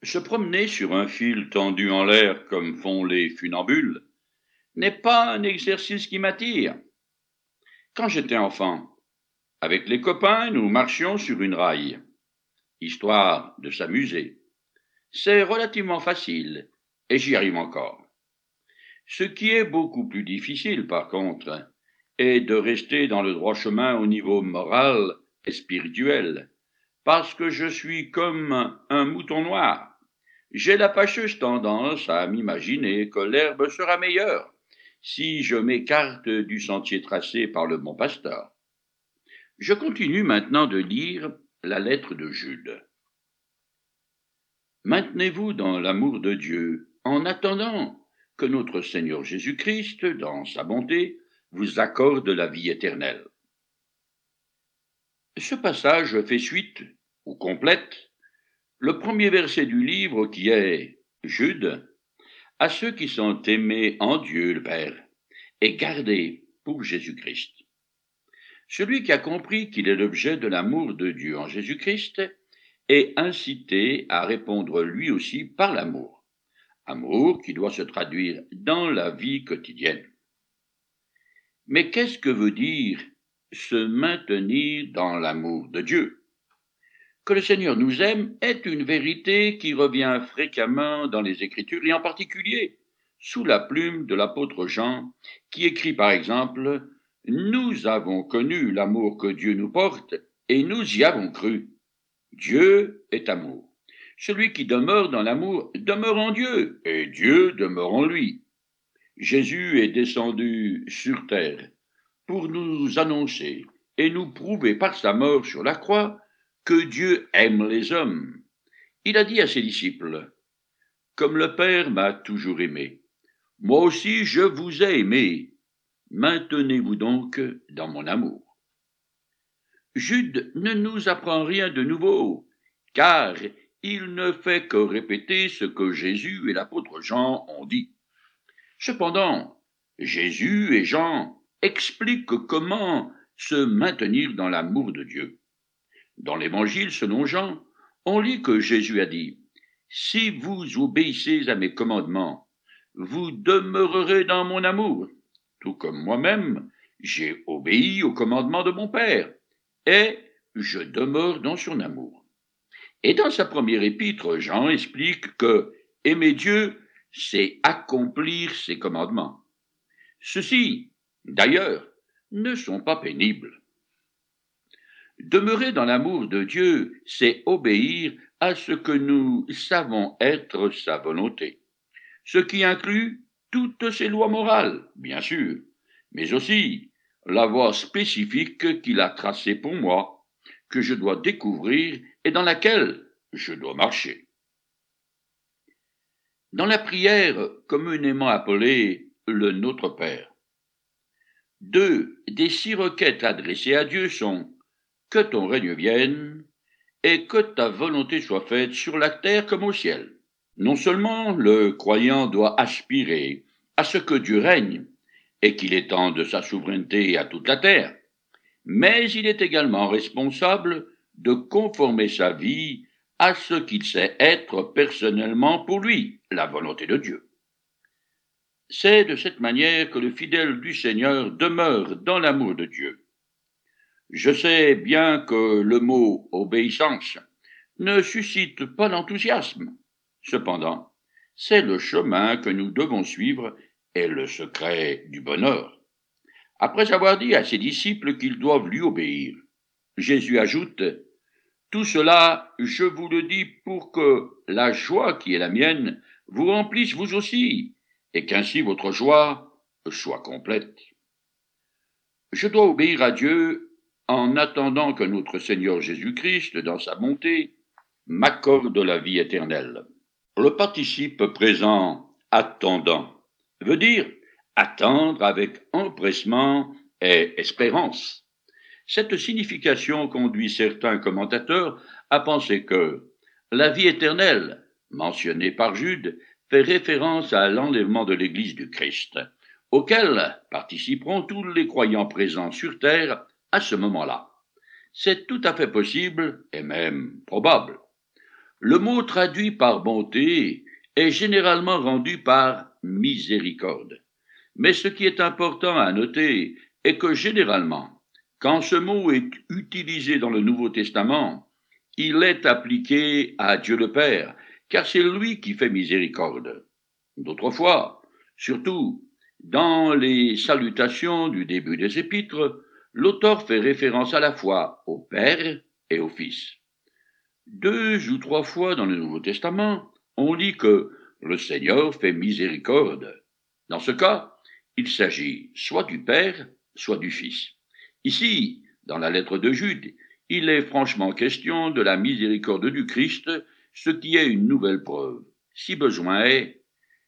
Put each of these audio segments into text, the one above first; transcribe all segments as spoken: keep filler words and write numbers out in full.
Se promener sur un fil tendu en l'air comme font les funambules n'est pas un exercice qui m'attire. Quand j'étais enfant, avec les copains, nous marchions sur une raille, histoire de s'amuser. C'est relativement facile, et j'y arrive encore. Ce qui est beaucoup plus difficile, par contre, est de rester dans le droit chemin au niveau moral et spirituel, parce que je suis comme un mouton noir. J'ai la fâcheuse tendance à m'imaginer que l'herbe sera meilleure si je m'écarte du sentier tracé par le bon pasteur. Je continue maintenant de lire la lettre de Jude. Maintenez-vous dans l'amour de Dieu en attendant que notre Seigneur Jésus-Christ, dans sa bonté, vous accorde la vie éternelle. Ce passage fait suite, ou complète, le premier verset du livre qui est Jude, à ceux qui sont aimés en Dieu le Père et gardés pour Jésus-Christ. Celui qui a compris qu'il est l'objet de l'amour de Dieu en Jésus-Christ est incité à répondre lui aussi par l'amour, amour qui doit se traduire dans la vie quotidienne. Mais qu'est-ce que veut dire se maintenir dans l'amour de Dieu? Que le Seigneur nous aime est une vérité qui revient fréquemment dans les Écritures et en particulier sous la plume de l'apôtre Jean, qui écrit par exemple « Nous avons connu l'amour que Dieu nous porte et nous y avons cru. Dieu est amour. Celui qui demeure dans l'amour demeure en Dieu et Dieu demeure en lui. Jésus est descendu sur terre pour nous annoncer et nous prouver par sa mort sur la croix que Dieu aime les hommes. Il a dit à ses disciples, « Comme le Père m'a toujours aimé, moi aussi je vous ai aimé. Maintenez-vous donc dans mon amour. » Jude ne nous apprend rien de nouveau, car il ne fait que répéter ce que Jésus et l'apôtre Jean ont dit. Cependant, Jésus et Jean expliquent comment se maintenir dans l'amour de Dieu. Dans l'Évangile selon Jean, on lit que Jésus a dit « Si vous obéissez à mes commandements, vous demeurerez dans mon amour, tout comme moi-même, j'ai obéi aux commandements de mon Père, et je demeure dans son amour. » Et dans sa première épître, Jean explique que aimer Dieu, c'est accomplir ses commandements. Ceux-ci, d'ailleurs, ne sont pas pénibles. Demeurer dans l'amour de Dieu, c'est obéir à ce que nous savons être sa volonté, ce qui inclut toutes ses lois morales, bien sûr, mais aussi la voie spécifique qu'il a tracée pour moi, que je dois découvrir et dans laquelle je dois marcher. Dans la prière communément appelée le Notre Père, deux des six requêtes adressées à Dieu sont « Que ton règne vienne » et « Que ta volonté soit faite sur la terre comme au ciel ». Non seulement le croyant doit aspirer à ce que Dieu règne et qu'il étende sa souveraineté à toute la terre, mais il est également responsable de conformer sa vie à ce qu'il sait être personnellement pour lui, la volonté de Dieu. C'est de cette manière que le fidèle du Seigneur demeure dans l'amour de Dieu. Je sais bien que le mot obéissance ne suscite pas d'enthousiasme. Cependant, c'est le chemin que nous devons suivre et le secret du bonheur. Après avoir dit à ses disciples qu'ils doivent lui obéir, Jésus ajoute « Tout cela, je vous le dis pour que la joie qui est la mienne vous remplisse vous aussi, et qu'ainsi votre joie soit complète. » Je dois obéir à Dieu en attendant que notre Seigneur Jésus-Christ, dans sa bonté, m'accorde la vie éternelle. Le participe présent « attendant » veut dire attendre avec empressement et espérance. Cette signification conduit certains commentateurs à penser que la vie éternelle, mentionnée par Jude, fait référence à l'enlèvement de l'Église du Christ, auquel participeront tous les croyants présents sur terre à ce moment-là. C'est tout à fait possible et même probable. Le mot traduit par bonté est généralement rendu par miséricorde. Mais ce qui est important à noter est que généralement, quand ce mot est utilisé dans le Nouveau Testament, il est appliqué à Dieu le Père, car c'est lui qui fait miséricorde. D'autres fois, surtout dans les salutations du début des épîtres, l'auteur fait référence à la fois au Père et au Fils. Deux ou trois fois dans le Nouveau Testament, on lit que le Seigneur fait miséricorde. Dans ce cas, il s'agit soit du Père, soit du Fils. Ici, dans la lettre de Jude, il est franchement question de la miséricorde du Christ, ce qui est une nouvelle preuve, si besoin est,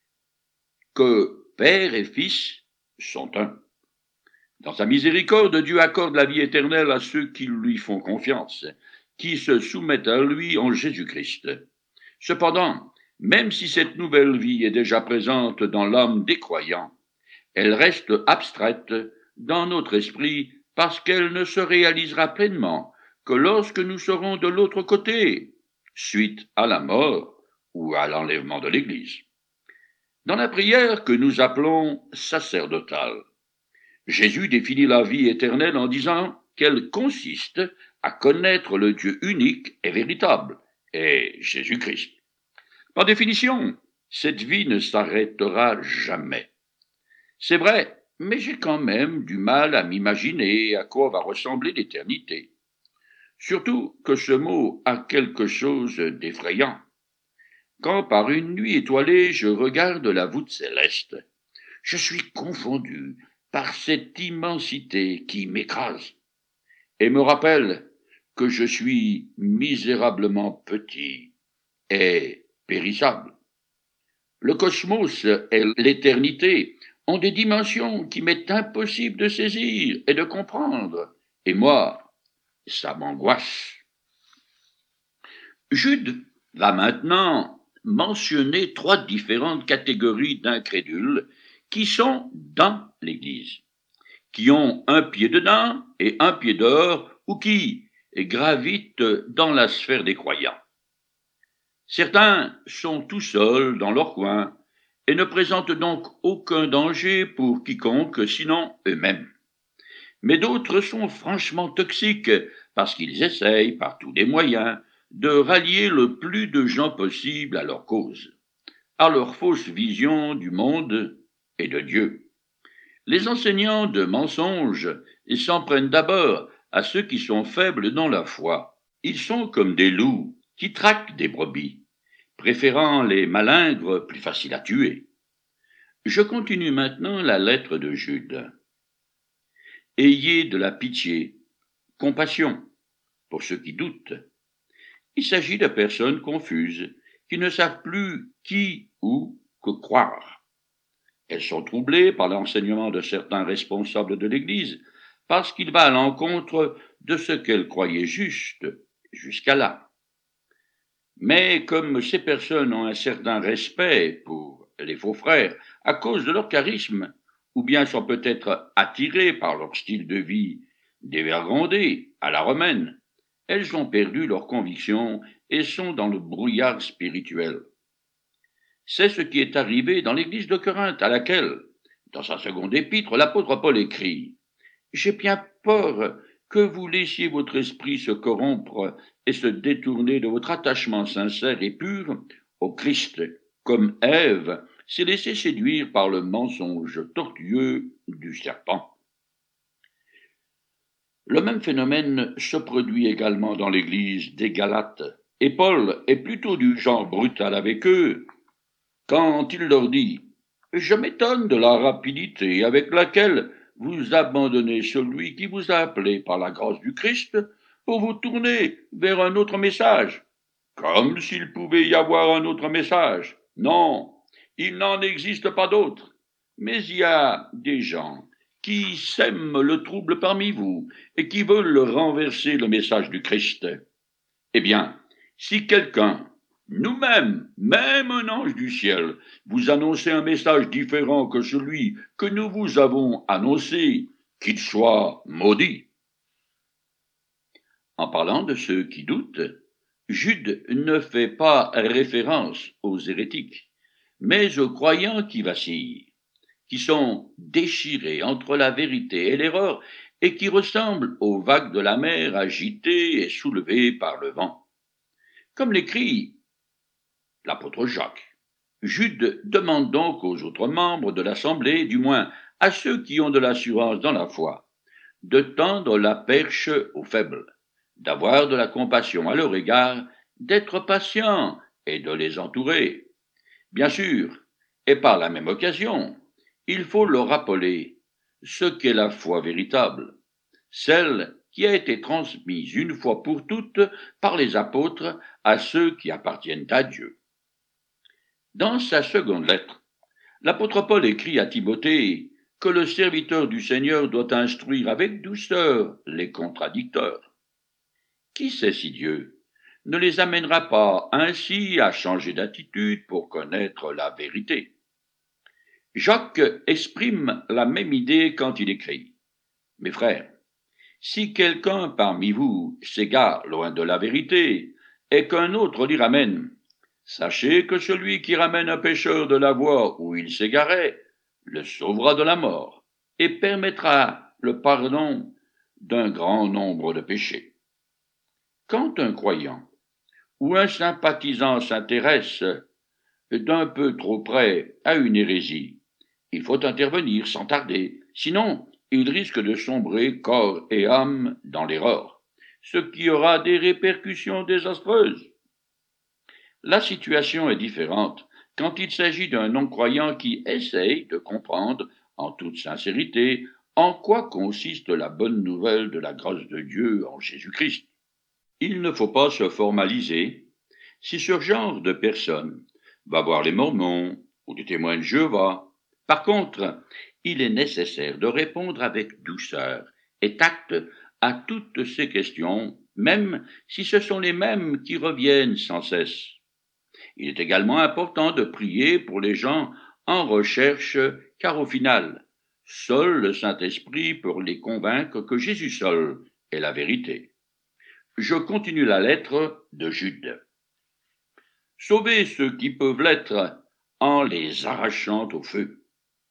que Père et Fils sont un. Dans sa miséricorde, Dieu accorde la vie éternelle à ceux qui lui font confiance, qui se soumettent à lui en Jésus-Christ. Cependant, même si cette nouvelle vie est déjà présente dans l'âme des croyants, elle reste abstraite dans notre esprit parce qu'elle ne se réalisera pleinement que lorsque nous serons de l'autre côté, suite à la mort ou à l'enlèvement de l'Église. Dans la prière que nous appelons sacerdotale, Jésus définit la vie éternelle en disant qu'elle consiste à connaître le Dieu unique et véritable, et Jésus-Christ. Par définition, cette vie ne s'arrêtera jamais. C'est vrai, mais j'ai quand même du mal à m'imaginer à quoi va ressembler l'éternité. Surtout que ce mot a quelque chose d'effrayant. Quand par une nuit étoilée je regarde la voûte céleste, je suis confondu par cette immensité qui m'écrase et me rappelle que je suis misérablement petit et périssable. Le cosmos et l'éternité ont des dimensions qui m'est impossible de saisir et de comprendre, et moi, ça m'angoisse. Jude va maintenant mentionner trois différentes catégories d'incrédules qui sont dans l'Église, qui ont un pied dedans et un pied dehors, ou qui gravitent dans la sphère des croyants. Certains sont tout seuls dans leur coin et ne présentent donc aucun danger pour quiconque, sinon eux-mêmes. Mais d'autres sont franchement toxiques parce qu'ils essayent, par tous les moyens, de rallier le plus de gens possible à leur cause, à leur fausse vision du monde et de Dieu. Les enseignants de mensonges s'en prennent d'abord à ceux qui sont faibles dans la foi. Ils sont comme des loups qui traquent des brebis, préférant les malingres plus faciles à tuer. Je continue maintenant la lettre de Jude. Ayez de la pitié, compassion, pour ceux qui doutent. Il s'agit de personnes confuses, qui ne savent plus qui ou que croire. Elles sont troublées par l'enseignement de certains responsables de l'Église, parce qu'il va à l'encontre de ce qu'elles croyaient juste jusqu'à là. Mais comme ces personnes ont un certain respect pour les faux frères à cause de leur charisme, ou bien sont peut-être attirées par leur style de vie dévergondé à la romaine, elles ont perdu leurs convictions et sont dans le brouillard spirituel. C'est ce qui est arrivé dans l'église de Corinthe, à laquelle, dans sa seconde épître, l'apôtre Paul écrit « J'ai bien peur que vous laissiez votre esprit se corrompre et se détourner de votre attachement sincère et pur au Christ, comme Ève s'est laissée séduire par le mensonge tortueux du serpent. » Le même phénomène se produit également dans l'église des Galates, et Paul est plutôt du genre brutal avec eux, quand il leur dit « Je m'étonne de la rapidité avec laquelle vous abandonnez celui qui vous a appelé par la grâce du Christ pour vous tourner vers un autre message. Comme s'il pouvait y avoir un autre message. Non, il n'en existe pas d'autre. Mais il y a des gens qui sèment le trouble parmi vous et qui veulent renverser le message du Christ. Eh bien, si quelqu'un, nous-mêmes, même un ange du ciel, vous annonçait un message différent que celui que nous vous avons annoncé, qu'il soit maudit. En parlant de ceux qui doutent, Jude ne fait pas référence aux hérétiques, mais aux croyants qui vacillent, qui sont déchirés entre la vérité et l'erreur et qui ressemblent aux vagues de la mer agitées et soulevées par le vent. Comme l'écrit l'apôtre Jacques, Jude demande donc aux autres membres de l'assemblée, du moins à ceux qui ont de l'assurance dans la foi, de tendre la perche aux faibles, d'avoir de la compassion à leur égard, d'être patients et de les entourer. Bien sûr, et par la même occasion, il faut leur rappeler ce qu'est la foi véritable, celle qui a été transmise une fois pour toutes par les apôtres à ceux qui appartiennent à Dieu. Dans sa seconde lettre, l'apôtre Paul écrit à Timothée que le serviteur du Seigneur doit instruire avec douceur les contradicteurs. Qui sait si Dieu ne les amènera pas ainsi à changer d'attitude pour connaître la vérité? Jacques exprime la même idée quand il écrit: Mes frères, si quelqu'un parmi vous s'égare loin de la vérité et qu'un autre l'y ramène, sachez que celui qui ramène un pécheur de la voie où il s'égarait le sauvera de la mort et permettra le pardon d'un grand nombre de péchés. Quand un croyant ou un sympathisant s'intéresse d'un peu trop près à une hérésie, il faut intervenir sans tarder, sinon il risque de sombrer corps et âme dans l'erreur, ce qui aura des répercussions désastreuses. La situation est différente quand il s'agit d'un non-croyant qui essaye de comprendre, en toute sincérité, en quoi consiste la bonne nouvelle de la grâce de Dieu en Jésus-Christ. Il ne faut pas se formaliser. Si ce genre de personne va voir les Mormons ou les témoins de Jéhovah, par contre, il est nécessaire de répondre avec douceur et tact à toutes ces questions, même si ce sont les mêmes qui reviennent sans cesse. Il est également important de prier pour les gens en recherche, car au final, seul le Saint-Esprit peut les convaincre que Jésus seul est la vérité. Je continue la lettre de Jude. Sauvez ceux qui peuvent l'être en les arrachant au feu.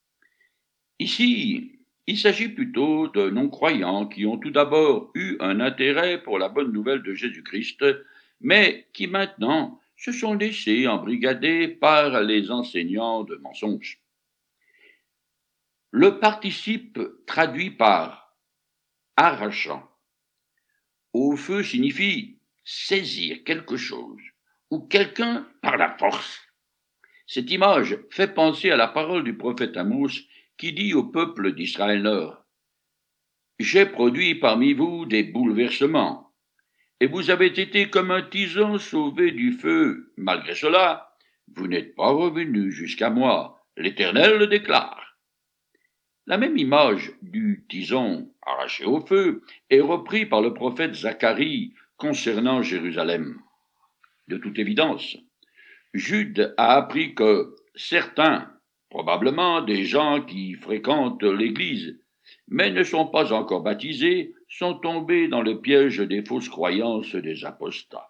Ici, il s'agit plutôt de non-croyants qui ont tout d'abord eu un intérêt pour la bonne nouvelle de Jésus-Christ, mais qui maintenant se sont laissés embrigader par les enseignants de mensonges. Le participe traduit par arrachant au feu signifie saisir quelque chose ou quelqu'un par la force. Cette image fait penser à la parole du prophète Amos qui dit au peuple d'Israël Nord: J'ai produit parmi vous des bouleversements, et vous avez été comme un tison sauvé du feu. Malgré cela, vous n'êtes pas revenus jusqu'à moi, l'Éternel le déclare. La même image du tison arraché au feu est reprise par le prophète Zacharie concernant Jérusalem. De toute évidence, Jude a appris que certains, probablement des gens qui fréquentent l'Église, mais ne sont pas encore baptisés, sont tombés dans le piège des fausses croyances des apostats.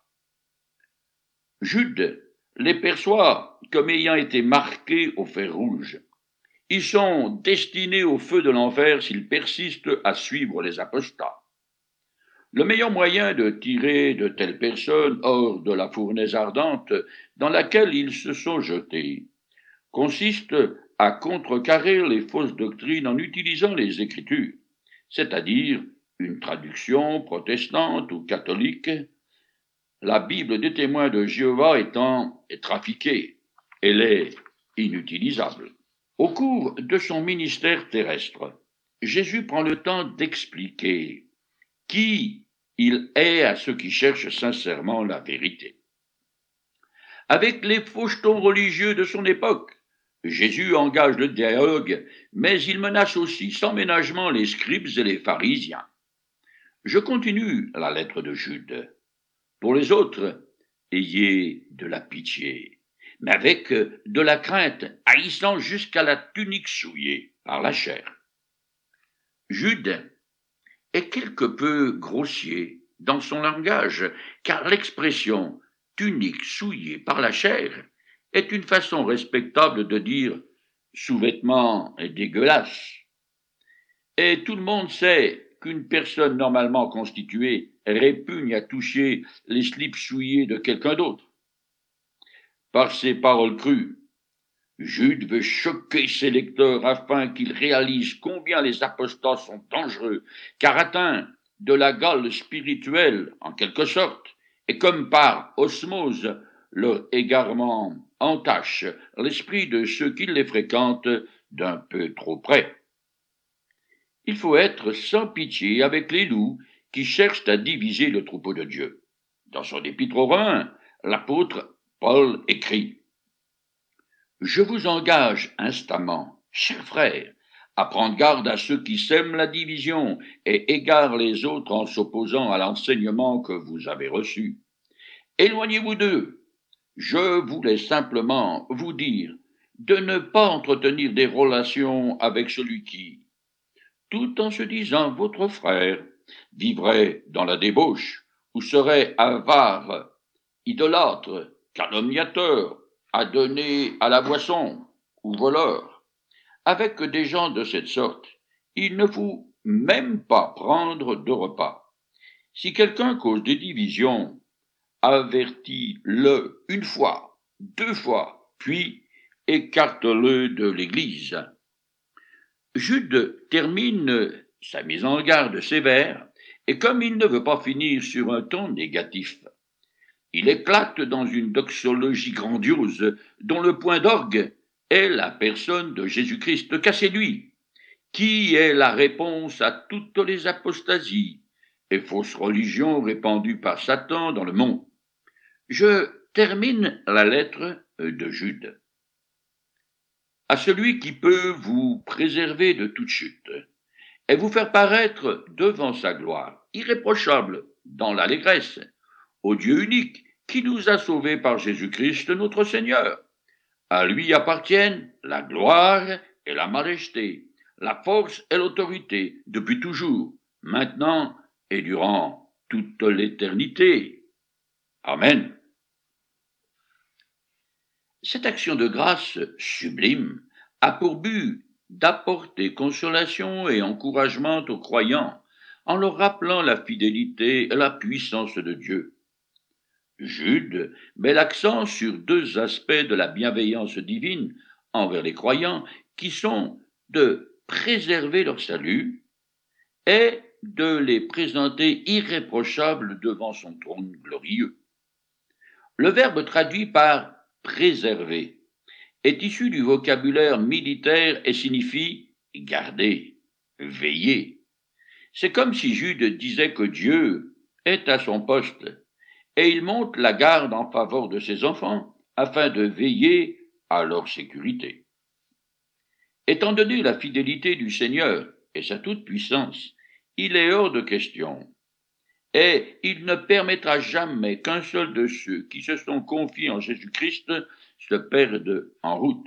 Jude les perçoit comme ayant été marqués au fer rouge. Ils sont destinés au feu de l'enfer s'ils persistent à suivre les apostats. Le meilleur moyen de tirer de telles personnes hors de la fournaise ardente dans laquelle ils se sont jetés consiste à contrecarrer les fausses doctrines en utilisant les Écritures, c'est-à-dire une traduction protestante ou catholique, la Bible des témoins de Jéhovah étant trafiquée, elle est inutilisable. Au cours de son ministère terrestre, Jésus prend le temps d'expliquer qui il est à ceux qui cherchent sincèrement la vérité. Avec les faux jetons religieux de son époque, Jésus engage le dialogue, mais il menace aussi sans ménagement les scribes et les pharisiens. Je continue la lettre de Jude. Pour les autres, ayez de la pitié, mais avec de la crainte, haïssant jusqu'à la tunique souillée par la chair. Jude est quelque peu grossier dans son langage, car l'expression tunique souillée par la chair est une façon respectable de dire sous-vêtement est dégueulasse. Et tout le monde sait qu'une personne normalement constituée répugne à toucher les slips souillés de quelqu'un d'autre. Par ses paroles crues, Jude veut choquer ses lecteurs afin qu'ils réalisent combien les apostats sont dangereux, car atteints de la gale spirituelle, en quelque sorte, et comme par osmose, leur égarement entache l'esprit de ceux qui les fréquentent d'un peu trop près. Il faut être sans pitié avec les loups qui cherchent à diviser le troupeau de Dieu. Dans son épître aux Romains, l'apôtre Paul écrit « Je vous engage instamment, chers frères, à prendre garde à ceux qui sèment la division et égarent les autres en s'opposant à l'enseignement que vous avez reçu. Éloignez-vous d'eux. Je voulais simplement vous dire de ne pas entretenir des relations avec celui qui, tout en se disant votre frère, vivrait dans la débauche, ou serait avare, idolâtre, calomniateur, adonné à la boisson, ou voleur. Avec des gens de cette sorte, il ne faut même pas prendre de repas. Si quelqu'un cause des divisions, avertis-le une fois, deux fois, puis écarte-le de l'Église. » Jude termine sa mise en garde sévère, et comme il ne veut pas finir sur un ton négatif, il éclate dans une doxologie grandiose dont le point d'orgue est la personne de Jésus-Christ, car c'est lui qui est la réponse à toutes les apostasies et fausses religions répandues par Satan dans le monde. Je termine la lettre de Jude. À celui qui peut vous préserver de toute chute et vous faire paraître devant sa gloire, irréprochable dans l'allégresse, au Dieu unique qui nous a sauvés par Jésus-Christ notre Seigneur. À lui appartiennent la gloire et la majesté, la force et l'autorité, depuis toujours, maintenant et durant toute l'éternité. Amen. Cette action de grâce sublime a pour but d'apporter consolation et encouragement aux croyants en leur rappelant la fidélité et la puissance de Dieu. Jude met l'accent sur deux aspects de la bienveillance divine envers les croyants qui sont de préserver leur salut et de les présenter irréprochables devant son trône glorieux. Le verbe traduit par préserver est issu du vocabulaire militaire et signifie garder, veiller. C'est comme si Jude disait que Dieu est à son poste et il monte la garde en faveur de ses enfants afin de veiller à leur sécurité. Étant donné la fidélité du Seigneur et sa toute-puissance, il est hors de question et il ne permettra jamais qu'un seul de ceux qui se sont confiés en Jésus-Christ se perde en route.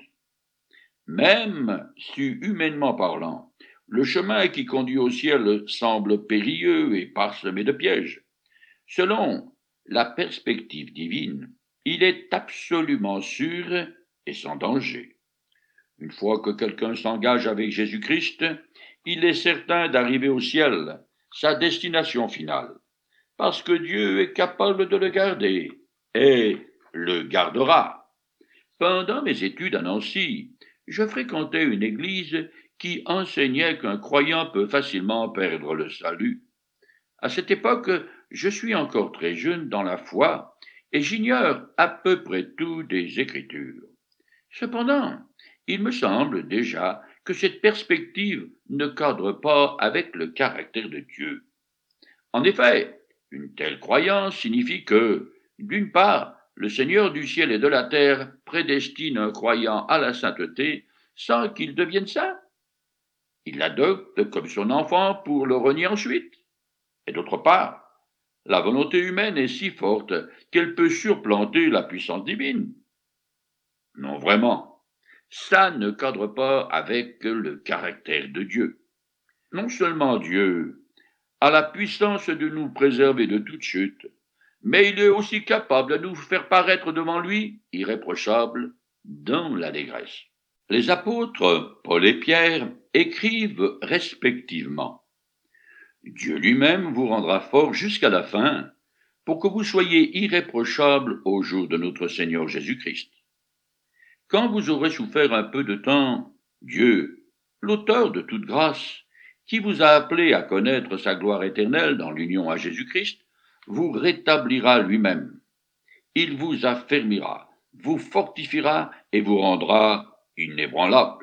Même si, humainement parlant, le chemin qui conduit au ciel semble périlleux et parsemé de pièges, selon la perspective divine, il est absolument sûr et sans danger. Une fois que quelqu'un s'engage avec Jésus-Christ, il est certain d'arriver au ciel, sa destination finale, parce que Dieu est capable de le garder et le gardera. Pendant mes études à Nancy, je fréquentais une église qui enseignait qu'un croyant peut facilement perdre le salut. À cette époque, je suis encore très jeune dans la foi et j'ignore à peu près tout des Écritures. Cependant, il me semble déjà que cette perspective ne cadre pas avec le caractère de Dieu. En effet, une telle croyance signifie que, d'une part, le Seigneur du ciel et de la terre prédestine un croyant à la sainteté sans qu'il devienne saint. Il l'adopte comme son enfant pour le renier ensuite. Et d'autre part, la volonté humaine est si forte qu'elle peut surplanter la puissance divine. Non, vraiment, ça ne cadre pas avec le caractère de Dieu. Non seulement Dieu a la puissance de nous préserver de toute chute, mais il est aussi capable de nous faire paraître devant lui irréprochables dans l'allégresse. Les apôtres, Paul et Pierre, écrivent respectivement: Dieu lui-même vous rendra fort jusqu'à la fin, pour que vous soyez irréprochables au jour de notre Seigneur Jésus-Christ. Quand vous aurez souffert un peu de temps, Dieu, l'auteur de toute grâce, qui vous a appelé à connaître sa gloire éternelle dans l'union à Jésus-Christ, vous rétablira lui-même. Il vous affermira, vous fortifiera et vous rendra inébranlable.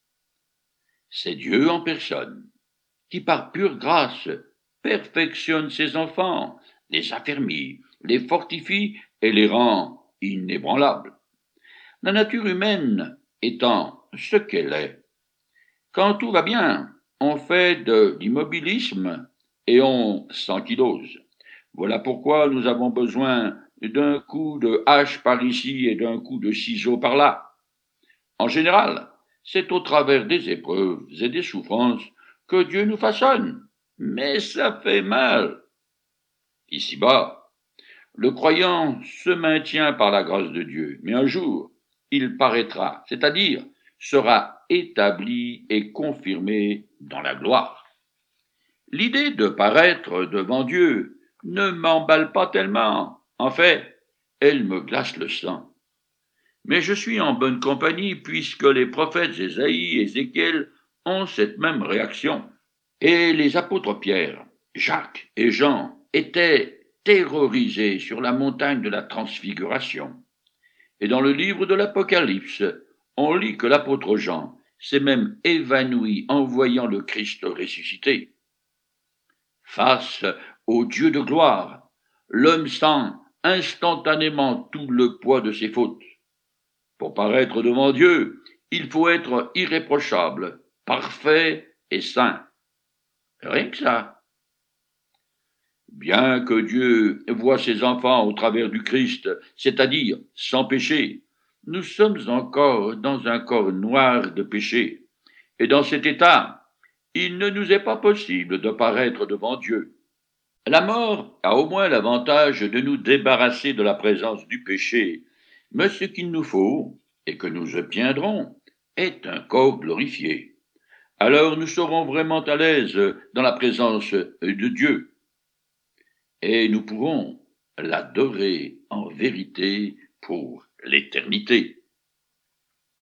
C'est Dieu en personne, qui par pure grâce perfectionne ses enfants, les affermit, les fortifie et les rend inébranlables. La nature humaine étant ce qu'elle est, quand tout va bien, on fait de l'immobilisme et on s'ankylose. Voilà pourquoi nous avons besoin d'un coup de hache par ici et d'un coup de ciseau par là. En général, c'est au travers des épreuves et des souffrances que Dieu nous façonne, mais ça fait mal. Ici-bas, le croyant se maintient par la grâce de Dieu, mais un jour, il paraîtra, c'est-à-dire sera établi et confirmé dans la gloire. L'idée de paraître devant Dieu ne m'emballe pas tellement. En fait, elle me glace le sang. Mais je suis en bonne compagnie puisque les prophètes Ésaïe et Ézéchiel ont cette même réaction. Et les apôtres Pierre, Jacques et Jean étaient terrorisés sur la montagne de la transfiguration. Et dans le livre de l'Apocalypse, on lit que l'apôtre Jean s'est même évanoui en voyant le Christ ressuscité. Face au Dieu de gloire, l'homme sent instantanément tout le poids de ses fautes. Pour paraître devant Dieu, il faut être irréprochable, parfait et saint. Rien que ça. Bien que Dieu voie ses enfants au travers du Christ, c'est-à-dire sans péché, nous sommes encore dans un corps noir de péché. Et dans cet état, il ne nous est pas possible de paraître devant Dieu. La mort a au moins l'avantage de nous débarrasser de la présence du péché, mais ce qu'il nous faut, et que nous obtiendrons, est un corps glorifié. Alors nous serons vraiment à l'aise dans la présence de Dieu. Et nous pourrons l'adorer en vérité pour l'éternité.